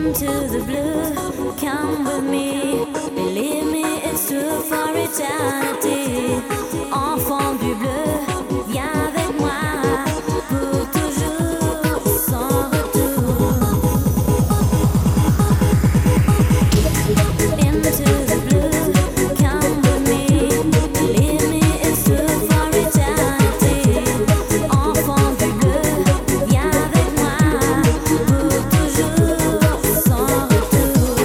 into the blue. Come with me, believe me, it's true for eternity. Enfant du bleu, viens avec moi pour toujours, sans retour. Into the blue, come with me, believe me, it's true for eternity. Enfant du bleu, viens avec moi pour toujours, sans retour.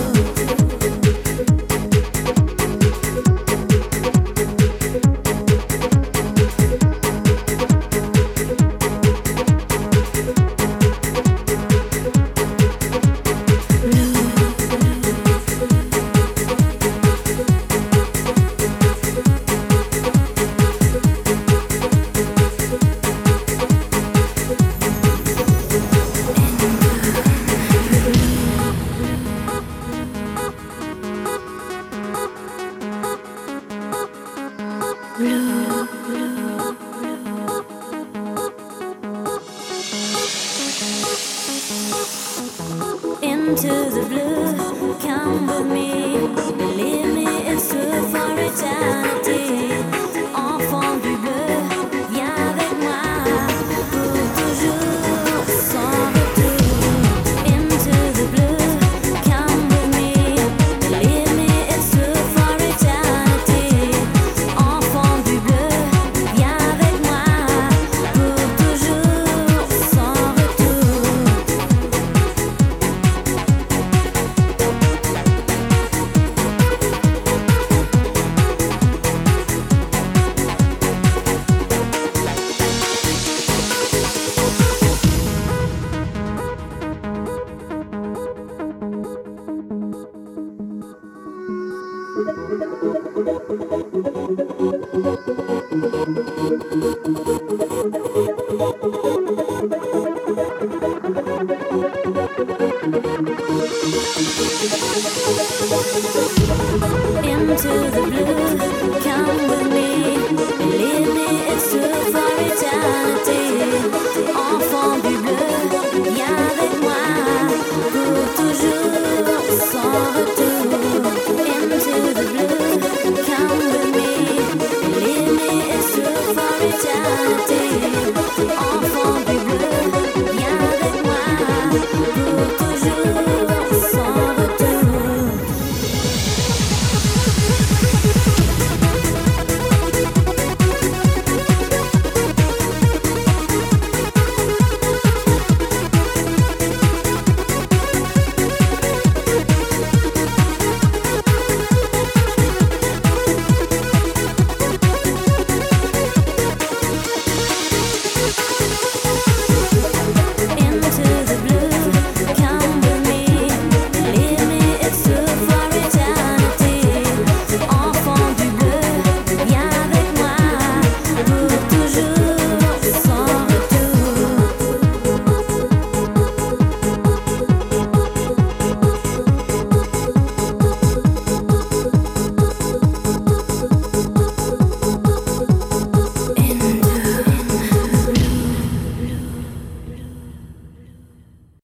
Into the blue, come with me, believe me, it's true for eternity. Enfant du bleu, viens avec moi pour toujours, sans retour. Into the blue, come with me, believe me, it's true for eternity. Enfant du bleu, viens avec moi pour toujours, sans retour. Thank you.